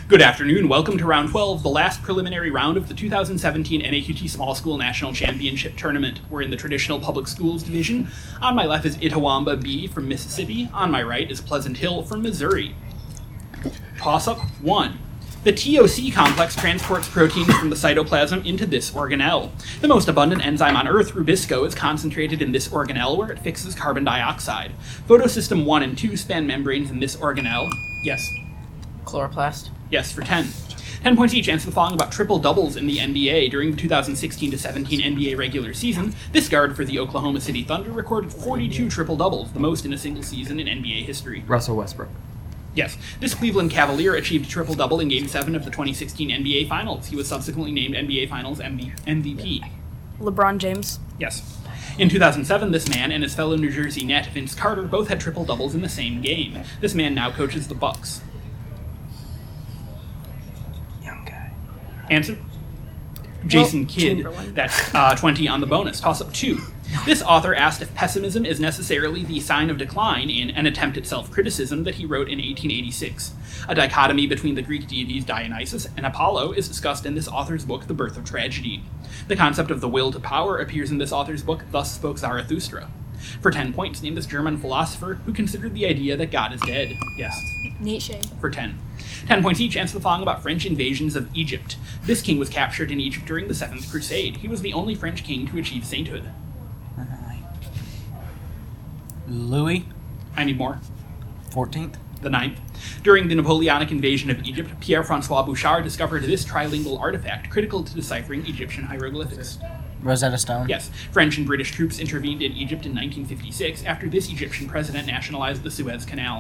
Good afternoon. Welcome to Round 12, the last preliminary round of the 2017 NAQT Small School National Championship Tournament. We're in the traditional public schools division. On my left is Itawamba B from Mississippi. On my right is Pleasant Hill from Missouri. Toss-up 1. The TOC complex transports proteins from the cytoplasm into this organelle. The most abundant enzyme on Earth, rubisco, is concentrated in this organelle where it fixes carbon dioxide. Photosystem 1 and 2 span membranes in this organelle. Yes. Chloroplast. Yes, for 10. 10 points each. Answer the following about triple doubles in the NBA. During the 2016-17 NBA regular season, this guard for the Oklahoma City Thunder recorded 42 triple doubles, the most in a single season in NBA history. Russell Westbrook. Yes. This Cleveland Cavalier achieved a triple-double in Game 7 of the 2016 NBA Finals. He was subsequently named NBA Finals MVP. LeBron James. Yes. In 2007, this man and his fellow New Jersey Net, Vince Carter, both had triple-doubles in the same game. This man now coaches the Bucks. Young guy. Answer? Jason Well, Kidd. Chamberlain. That's 20 on the bonus. Toss-up 2. This author asked if pessimism is necessarily the sign of decline in An Attempt at Self-Criticism that he wrote in 1886. A dichotomy between the Greek deities Dionysus and Apollo is discussed in this author's book, The Birth of Tragedy. The concept of the will to power appears in this author's book, Thus Spoke Zarathustra. For 10 points, name this German philosopher who considered the idea that God is dead. Yes. Nietzsche. For 10. 10 points each. Answer the following about French invasions of Egypt. This king was captured in Egypt during the Seventh Crusade. He was the only French king to achieve sainthood. Louis. I need more. 14th. The 9th. During the Napoleonic invasion of Egypt, Pierre-François Bouchard discovered this trilingual artifact critical to deciphering Egyptian hieroglyphics. Rosetta Stone. Yes, French and British troops intervened in Egypt in 1956 after this Egyptian president nationalized the Suez Canal.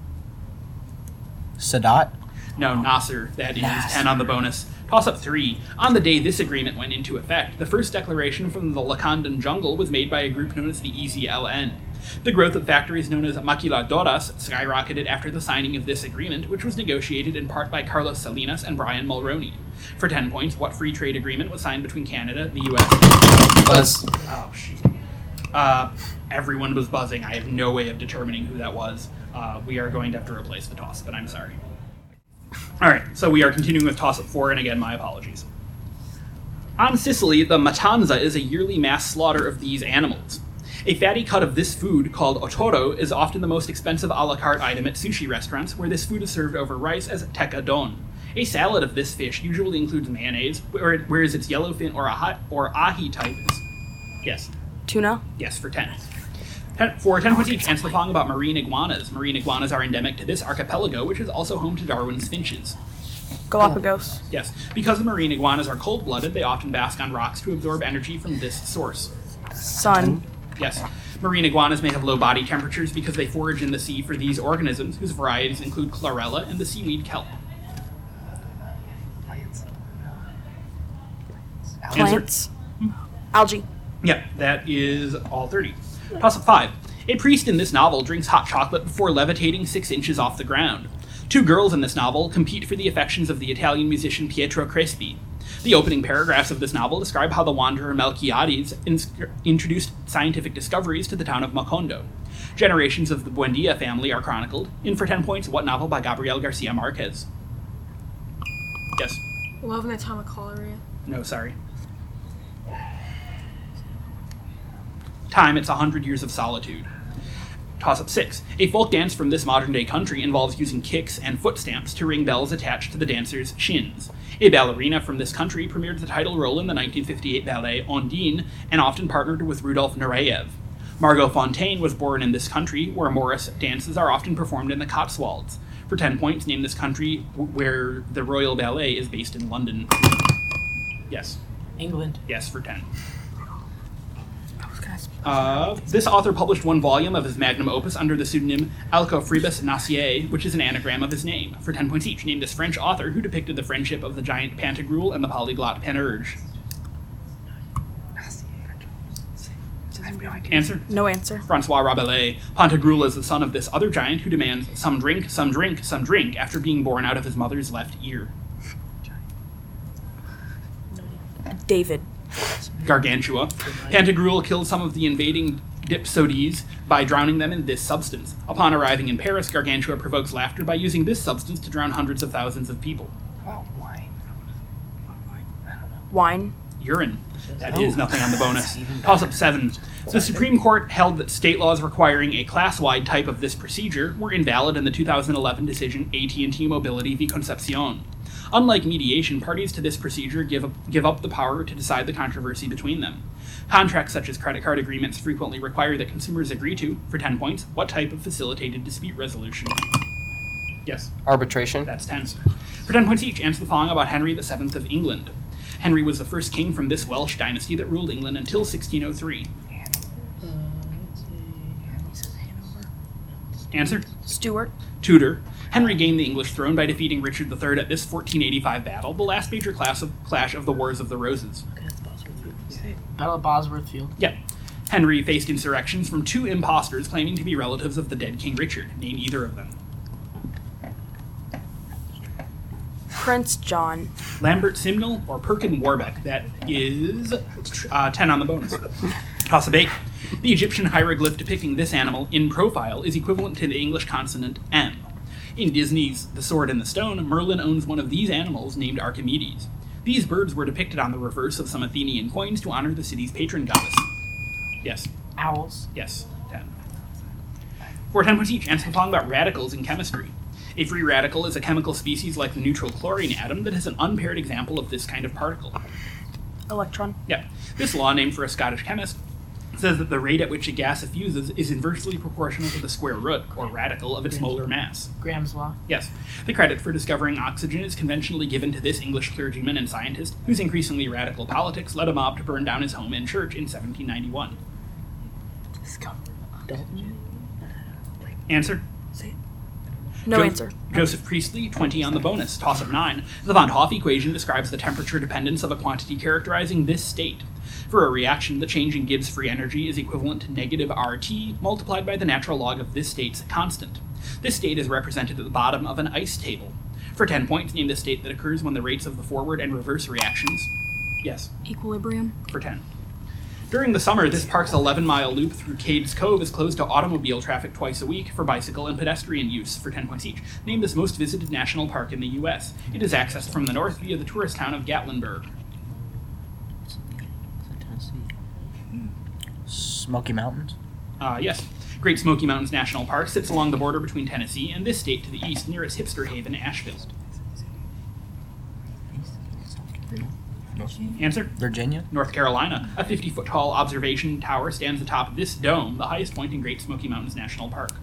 Sadat. No, Nasser. That is Nasser. 10 on the bonus. Toss-up 3. On the day this agreement went into effect, the first declaration from the Lakandan jungle was made by a group known as the EZLN. The growth of factories known as maquiladoras skyrocketed after the signing of this agreement, which was negotiated in part by Carlos Salinas and Brian Mulroney. For 10 points, what free trade agreement was signed between Canada, the U.S. Buzz. Oh, shoot. Everyone was buzzing. I have no way of determining who that was. We are going to have to replace the toss, but I'm sorry. All right, so we are continuing with toss-up 4, and again, my apologies. On Sicily, the matanza is a yearly mass slaughter of these animals. A fatty cut of this food, called otoro, is often the most expensive a la carte item at sushi restaurants, where this food is served over rice as tekkadon. A salad of this fish usually includes mayonnaise, whereas its yellowfin or ahi type is... Yes. Tuna. Yes, for 10. For 10 points each, answer the following about marine iguanas. Marine iguanas are endemic to this archipelago, which is also home to Darwin's finches. Galapagos. Yes, because the marine iguanas are cold-blooded, they often bask on rocks to absorb energy from this source. Sun. Yes, marine iguanas may have low body temperatures because they forage in the sea for these organisms, whose varieties include chlorella and the seaweed kelp. Plants. Algae. Yep, that is all 30. Toss-up 5. A priest in this novel drinks hot chocolate before levitating 6 inches off the ground. 2 girls in this novel compete for the affections of the Italian musician Pietro Crespi. The opening paragraphs of this novel describe how the wanderer Melquiades introduced scientific discoveries to the town of Macondo. Generations of the Buendia family are chronicled. In for 10 points, what novel by Gabriel Garcia Marquez? Yes. Love and Atomic Cholera. No, sorry. Time, it's 100 Years of Solitude. Toss-up 6. A folk dance from this modern-day country involves using kicks and foot stamps to ring bells attached to the dancer's shins. A ballerina from this country premiered the title role in the 1958 ballet Ondine and often partnered with Rudolf Nureyev. Margot Fontaine was born in this country, where Morris dances are often performed in the Cotswolds. For 10 points, name this country where the Royal Ballet is based in London. Yes. England. Yes, for 10. This author published 1 volume of his magnum opus under the pseudonym Alcofribus Nassier, which is an anagram of his name. For 10 points each, name this French author who depicted the friendship of the giant Pantagruel and the polyglot Panurge. Answer? No answer. Francois Rabelais. Pantagruel is the son of this other giant who demands some drink, some drink, some drink after being born out of his mother's left ear. David. Gargantua. Pantagruel killed some of the invading Dipsodes by drowning them in this substance. Upon arriving in Paris, Gargantua provokes laughter by using this substance to drown hundreds of thousands of people. Oh, wine. Wine. Urine. That is nothing on the bonus. Toss-up 7. The Supreme Court held that state laws requiring a class-wide type of this procedure were invalid in the 2011 decision AT&T Mobility v. Concepcion. Unlike mediation, parties to this procedure give up the power to decide the controversy between them. Contracts such as credit card agreements frequently require that consumers agree to, for 10 points, what type of facilitated dispute resolution. Yes, Arbitration. that's 10. For 10 points each, answer the following about Henry VII of England. Henry was the first king from this Welsh dynasty that ruled England until 1603. Answer? Stuart. Tudor. Henry gained the English throne by defeating Richard III at this 1485 battle, the last major clash of the Wars of the Roses. Battle of Bosworth Field. Yep. Henry faced insurrections from 2 impostors claiming to be relatives of the dead King Richard. Name either of them. Prince John. Lambert Simnel or Perkin Warbeck. That is 10 on the bonus. Toss-up 8. The Egyptian hieroglyph depicting this animal in profile is equivalent to the English consonant M. In Disney's The Sword in the Stone, Merlin owns one of these animals named Archimedes. These birds were depicted on the reverse of some Athenian coins to honor the city's patron goddess. Yes. Owls. Yes. 10. For 10 points each, answer the following about radicals in chemistry. A free radical is a chemical species like the neutral chlorine atom that is an unpaired example of this kind of particle. Electron. Yeah. This law, named for a Scottish chemist, says that the rate at which a gas effuses is inversely proportional to the square root, or radical, of its molar mass. Graham's law. Yes. The credit for discovering oxygen is conventionally given to this English clergyman and scientist, whose increasingly radical politics led a mob to burn down his home and church in 1791. Answer? No answer. Joseph Priestley, 20 on the bonus. Toss-up 9. The von Hoff equation describes the temperature dependence of a quantity characterizing this state. For a reaction, the change in Gibbs free energy is equivalent to negative RT multiplied by the natural log of this state's constant. This state is represented at the bottom of an ice table. For 10 points, name the state that occurs when the rates of the forward and reverse reactions. Yes, Equilibrium. for 10. During the summer, this park's 11-mile loop through Cades Cove is closed to automobile traffic twice a week for bicycle and pedestrian use, for 10 points each. Named this most visited national park in the U.S. It is accessed from the north via the tourist town of Gatlinburg. Smoky Mountains. Yes. Great Smoky Mountains National Park sits along the border between Tennessee and this state to the east near its hipster haven, Asheville. Answer? Virginia. North Carolina. A 50-foot tall observation tower stands atop this dome, the highest point in Great Smoky Mountains National Park.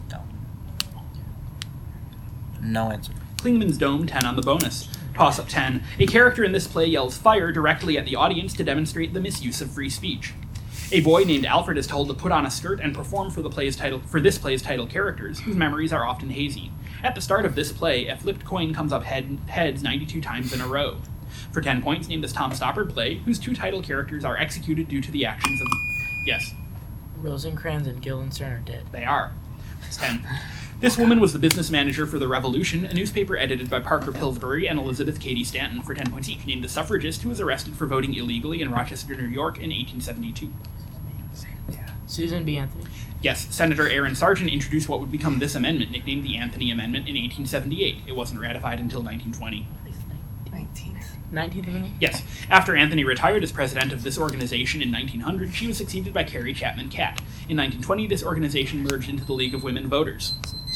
No answer. Klingman's Dome, 10 on the bonus. Toss-up 10. A character in this play yells fire directly at the audience to demonstrate the misuse of free speech. A boy named Alfred is told to put on a skirt and perform for this play's title characters, whose memories are often hazy. At the start of this play, a flipped coin comes up heads 92 times in a row. For 10 points, name this Tom Stoppard play, whose 2 title characters are executed due to the actions of... Yes, Rosencrantz and Guildenstern are dead. they are. It's 10. This woman was the business manager for The Revolution, a newspaper edited by Parker Pillsbury and Elizabeth Cady Stanton, for 10 points each. Named the suffragist who was arrested for voting illegally in Rochester, New York in 1872. Susan B. Anthony. Yes, Senator Aaron Sargent introduced what would become this amendment, nicknamed the Anthony Amendment, in 1878. It wasn't ratified until 1920. 19th Amendment? Yes. After Anthony retired as president of this organization in 1900, she was succeeded by Carrie Chapman Catt. In 1920, this organization merged into the League of Women Voters.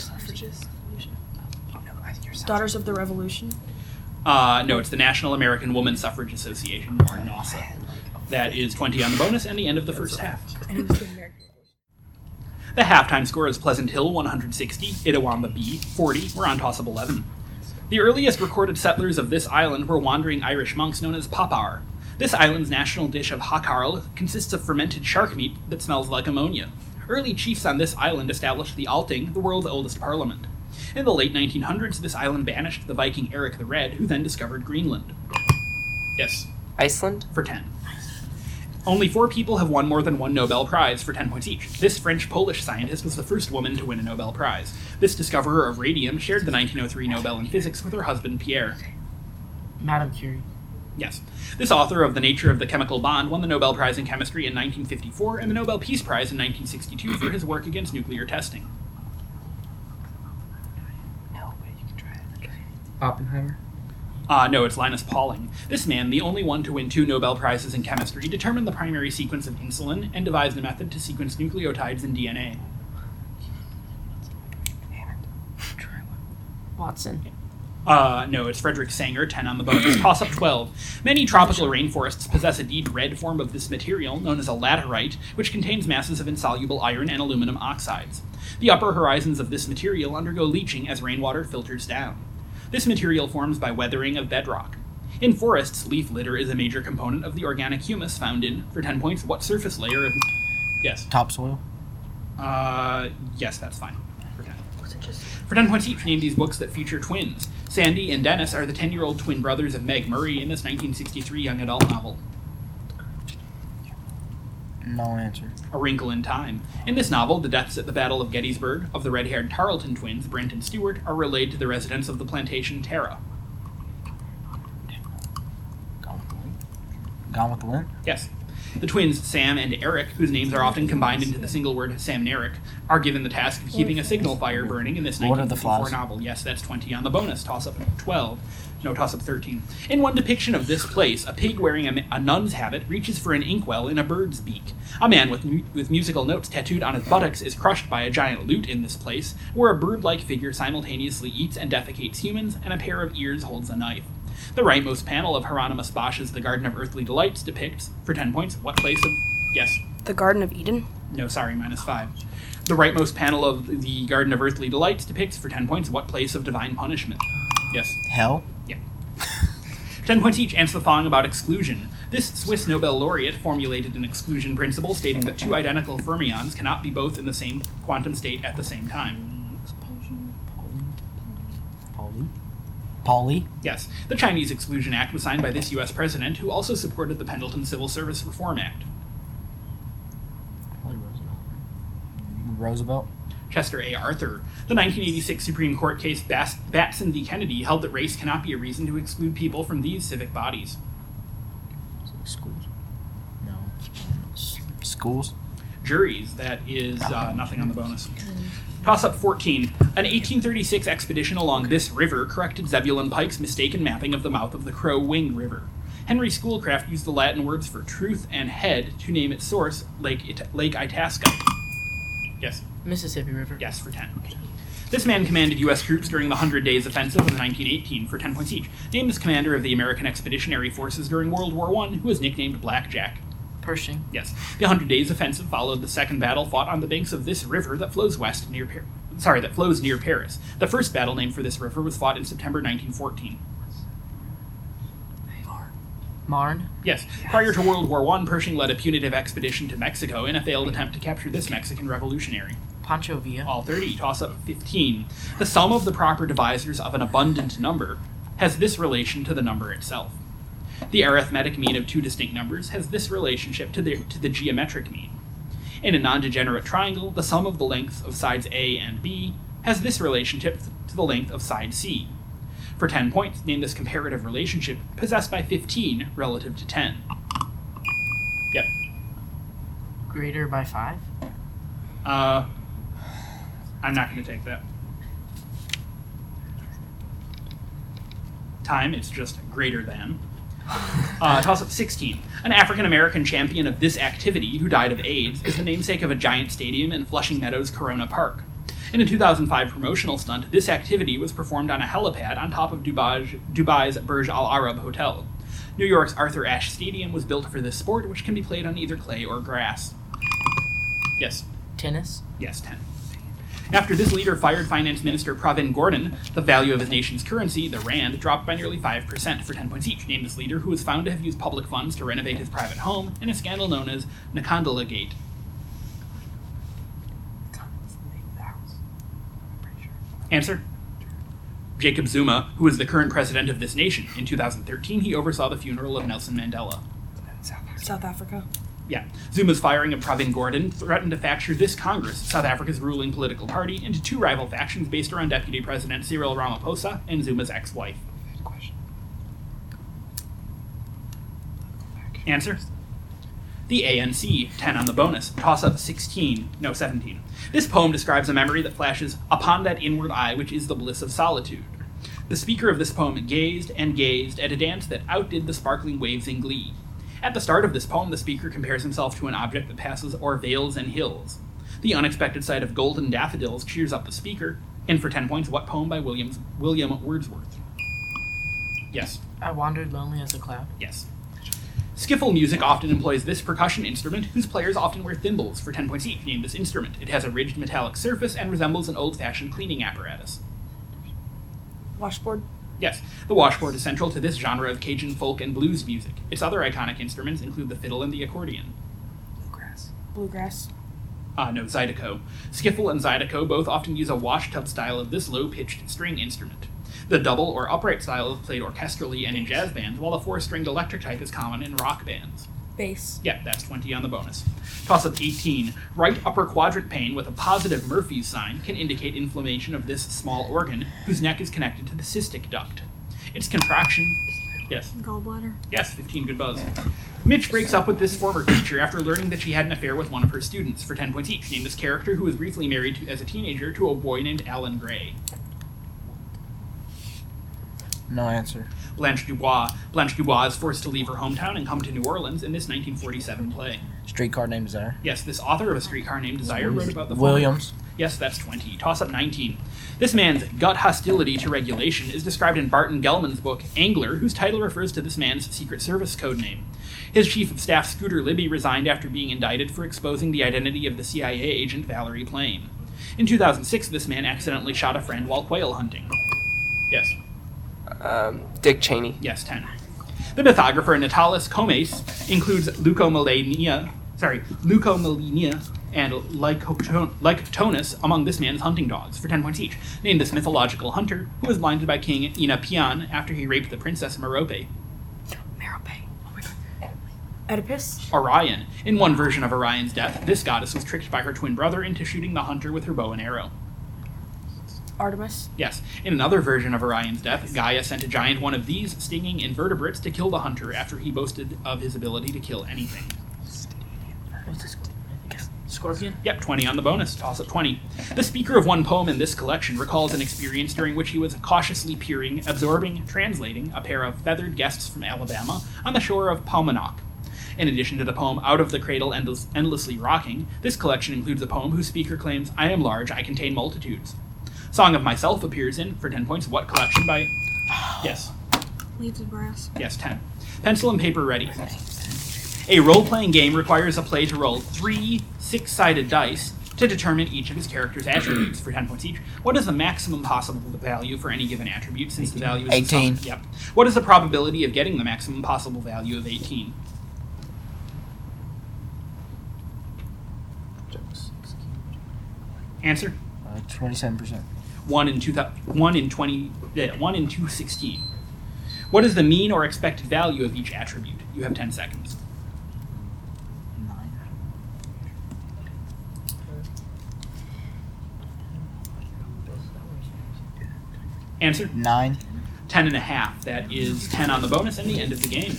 Daughters of the Revolution. No, it's the National American Woman Suffrage Association, or NAWSA. That is 20 on the bonus and the end of the first half. The halftime score is Pleasant Hill 160, Itawamba B 40. We're on toss-up 11. The earliest recorded settlers of this island were wandering Irish monks known as Papar. This island's national dish of hakarl consists of fermented shark meat that smells like ammonia. Early chiefs on this island established the Althing, the world's oldest parliament. In the late 1900s, this island banished the Viking Eric the Red, who then discovered Greenland. Yes, Iceland. for 10. Only 4 people have won more than 1 Nobel Prize, for 10 points each. This French-Polish scientist was the first woman to win a Nobel Prize. This discoverer of radium shared the 1903 Nobel in Physics with her husband, Pierre. Madame Curie. Yes. This author of The Nature of the Chemical Bond won the Nobel Prize in Chemistry in 1954 and the Nobel Peace Prize in 1962 for his work against nuclear testing. No, but you can try it. Oppenheimer. No, it's Linus Pauling. This man, the only one to win 2 Nobel Prizes in chemistry, determined the primary sequence of insulin and devised a method to sequence nucleotides in DNA. Watson. No, it's Frederick Sanger, 10 on the bonus. Toss up 12. Many tropical rainforests possess a deep red form of this material, known as a laterite, which contains masses of insoluble iron and aluminum oxides. The upper horizons of this material undergo leaching as rainwater filters down. This material forms by weathering of bedrock. In forests, leaf litter is a major component of the organic humus found in, for 10 points, what surface layer of... Yes. Topsoil. Yes, that's fine. For 10 points each, name these books that feature twins. Sandy and Dennis are the 10-year-old twin brothers of Meg Murray in this 1963 young adult novel. No answer. A Wrinkle in Time. In this novel, the deaths at the Battle of Gettysburg of the red-haired Tarleton twins, Brent and Stewart, are relayed to the residents of the plantation Tara. Gone with the Wind? Yes. The twins Sam and Eric, whose names are often combined into the single word Samneric, are given the task of keeping a signal fire burning in this Lord of the 1954 Flies. novel. Yes, that's 20 on the bonus. Toss up 12. No, toss up 13. In one depiction of this place, a pig wearing a nun's habit reaches for an inkwell in a bird's beak. A man with musical notes tattooed on his buttocks is crushed by a giant lute in this place, where a bird-like figure simultaneously eats and defecates humans, and a pair of ears holds a knife. The rightmost panel of Hieronymus Bosch's The Garden of Earthly Delights depicts, for 10 points, what place of... Yes. The Garden of Eden? No, sorry, minus 5. The rightmost panel of The Garden of Earthly Delights depicts, for 10 points, what place of divine punishment? Yes. Hell? Yeah. 10 points each, answer the following about exclusion. This Swiss Nobel laureate formulated an exclusion principle stating that 2 identical fermions cannot be both in the same quantum state at the same time. Pauli? Yes. The Chinese Exclusion Act was signed by this U.S. president, who also supported the Pendleton Civil Service Reform Act. Roosevelt? Chester A. Arthur. The 1986 Supreme Court case Batson v. Kennedy held that race cannot be a reason to exclude people from these civic bodies. Schools? No. Schools? Juries. That is nothing on the bonus. Toss up 14. An 1836 expedition along this river corrected Zebulon Pike's mistaken mapping of the mouth of the Crow Wing River. Henry Schoolcraft used the Latin words for truth and head to name its source, Lake Itasca. Yes. Mississippi River. Yes, for 10. This man commanded U.S. troops during the 100 Days Offensive of 1918 for 10 points each. Named as commander of the American Expeditionary Forces during World War I, who was nicknamed Blackjack. Pershing. Yes. The 100 Days Offensive followed the second battle fought on the banks of this river that flows that flows near Paris. The first battle named for this river was fought in September 1914. Marne. Yes. Prior to World War I, Pershing led a punitive expedition to Mexico in a failed attempt to capture this Mexican revolutionary. Pancho Villa. All 30. Toss up 15. The sum of the proper divisors of an abundant number has this relation to the number itself. The arithmetic mean of 2 distinct numbers has this relationship to the geometric mean. In a non-degenerate triangle, the sum of the lengths of sides A and B has this relationship to the length of side C. For 10 points, name this comparative relationship possessed by 15 relative to 10. Yep. Greater by 5. I'm not going to take that. Time, it's just greater than. Toss up 16. An African-American champion of this activity who died of AIDS is the namesake of a giant stadium in Flushing Meadows, Corona Park. In a 2005 promotional stunt, this activity was performed on a helipad on top of Dubai's Burj Al Arab Hotel. New York's Arthur Ashe Stadium was built for this sport, which can be played on either clay or grass. Yes. Tennis. Yes, 10. After this leader fired Finance Minister Pravin Gordhan, the value of his nation's currency, the rand, dropped by nearly 5% for 10 points each. Name this leader, who was found to have used public funds to renovate his private home in a scandal known as Nakandala Gate. Answer? Jacob Zuma, who is the current president of this nation. In 2013, he oversaw the funeral of Nelson Mandela. South Africa. Yeah. Zuma's firing of Pravin Gordhan threatened to fracture this Congress, South Africa's ruling political party, into 2 rival factions based around Deputy President Cyril Ramaphosa and Zuma's ex-wife. Answer? The ANC, 10 on the bonus. Toss up 17. This poem describes a memory that flashes upon that inward eye which is the bliss of solitude. The speaker of this poem gazed and gazed at a dance that outdid the sparkling waves in glee. At the start of this poem, the speaker compares himself to an object that passes o'er vales and hills. The unexpected sight of golden daffodils cheers up the speaker. And for 10 points, what poem by William Wordsworth? Yes. I wandered lonely as a cloud. Yes. Skiffle music often employs this percussion instrument, whose players often wear thimbles. For 10 points each, name this instrument. It has a ridged metallic surface and resembles an old-fashioned cleaning apparatus. Washboard. Yes, the washboard is central to this genre of Cajun folk and blues music. Its other iconic instruments include the fiddle and the accordion. Bluegrass. No, Zydeco. Skiffle and Zydeco both often use a washtub style of this low-pitched string instrument. The double or upright style is played orchestrally and in jazz bands, while the four-stringed electric type is common in rock bands. Bass. Yeah, that's 20 on the bonus. Toss up 18. Right upper quadrant pain with a positive Murphy's sign can indicate inflammation of this small organ, whose neck is connected to the cystic duct. Its contraction... Yes. Gallbladder. Yes, 15, good buzz. Mitch breaks up with this former teacher after learning that she had an affair with one of her students. For 10 points each, name this character who was briefly married as a teenager to a boy named Alan Gray. No answer. Blanche Dubois. Blanche Dubois is forced to leave her hometown and come to New Orleans in this 1947 play. Streetcar named Desire. Yes, this author of A Streetcar Named Desire wrote about the former- Williams. Yes, that's 20. Toss up 19. This man's gut hostility to regulation is described in Barton Gellman's book, Angler, whose title refers to this man's Secret Service code name. His chief of staff, Scooter Libby, resigned after being indicted for exposing the identity of the CIA agent Valerie Plame. In 2006, this man accidentally shot a friend while quail hunting. Yes. Dick Cheney. Yes, 10. The mythographer Natalis Comes includes leucomyelina and Lycoptonus among this man's hunting dogs. For 10 points each, name this mythological hunter who was blinded by King Inapian after he raped the princess Merope. Merope. Oh my god. Oedipus. Orion. In one version of Orion's death, this goddess was tricked by her twin brother into shooting the hunter with her bow and arrow. Artemis. Yes. In another version of Orion's death, Gaia sent a giant one of these stinging invertebrates to kill the hunter after he boasted of his ability to kill anything. What's this? Scorpion? Yep, 20 on the bonus. Toss up 20. The speaker of one poem in this collection recalls an experience during which he was cautiously peering, absorbing, translating a pair of feathered guests from Alabama on the shore of Paumanok. In addition to the poem Out of the Cradle Endlessly Rocking, this collection includes a poem whose speaker claims, I am large, I contain multitudes. Song of Myself appears in, for 10 points, what collection by... Yes. Leaves of Brass. Yes, 10. Pencil and paper ready. A role-playing game requires a player to roll 3 six-sided dice to determine each of his character's attributes for 10 points each. What is the maximum possible value for any given attribute since the value is... 18. Yep. What is the probability of getting the maximum possible value of 18? Answer? 27%. 1 in 216. What is the mean or expected value of each attribute? You have 10 seconds. 9. Answer? 9. 10 and a half. That is 10 on the bonus and the end of the game.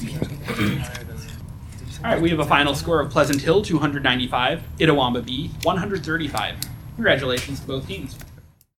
All right, we have a final score of Pleasant Hill, 295, Itawamba B, 135. Congratulations to both teams.